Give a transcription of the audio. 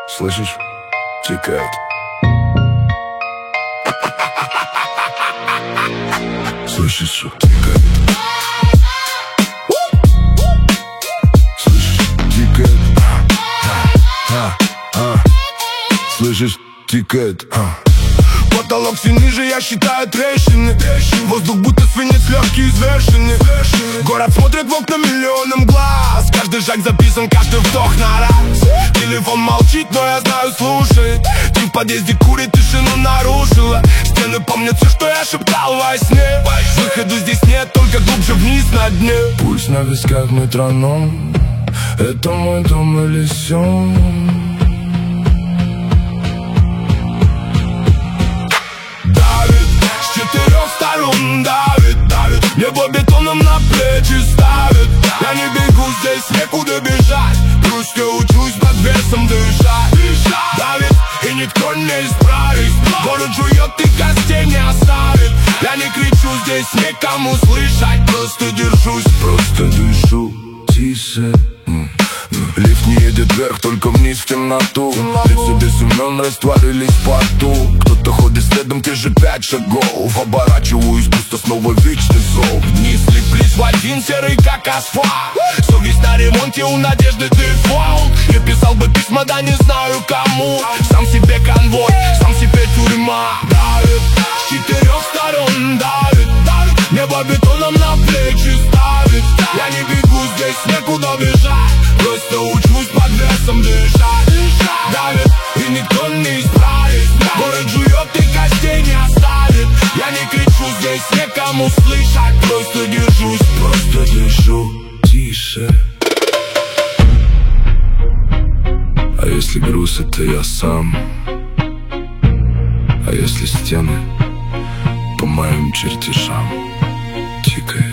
Слышишь? Тикает. Слышишь, что тикает? Слышишь, тикает. Слышишь, тикает. Потолок все ниже, я считаю трещины. Воздух будто свинец, легкие взвешены. Город смотрит в окна миллионом глаз. Каждый шаг записан, каждый вдох на раз. Телефон молчит, но я знаю, слушает. Ты в подъезде курит, тишину нарушила. Стены помнят все, что я шептал во сне. Выходу здесь нет, только глубже вниз на дне. Пульс на висках, метроном. Это мой дом или сон? Давит, небо бетоном на плечи ставит. Я не бегу, здесь некуда бежать. Просто учусь под весом дышать. Давит, и никто не исправит. Город жует и костей не оставит. Я не кричу, здесь никому слышать. Просто держусь, просто дышу тише. Лифт не едет вверх, только вниз в темноту. Лица без имен растворились в порту. Кто-то ходит следом, те же 5 шагов. Оборачиваюсь, пусто снова вечный зов. Дни слиплись в один серый, как асфальт. Совесть на ремонте, у надежды дефолт. Я писал бы письма, да не знаю кому. Сам себе конвой, сам себе тюрьма. Давит, с 4 сторон давит. Небо бетоном на плечи ставит. Я не бегу, здесь некуда бежать. Просто учусь под весом дышать. Давит, и никто не исправит. Город жует и костей не оставит. Я не кричу, здесь некому слышать. Просто держусь, просто дышу тише. А если груз, это я сам. А если стены по моим чертежам тикает.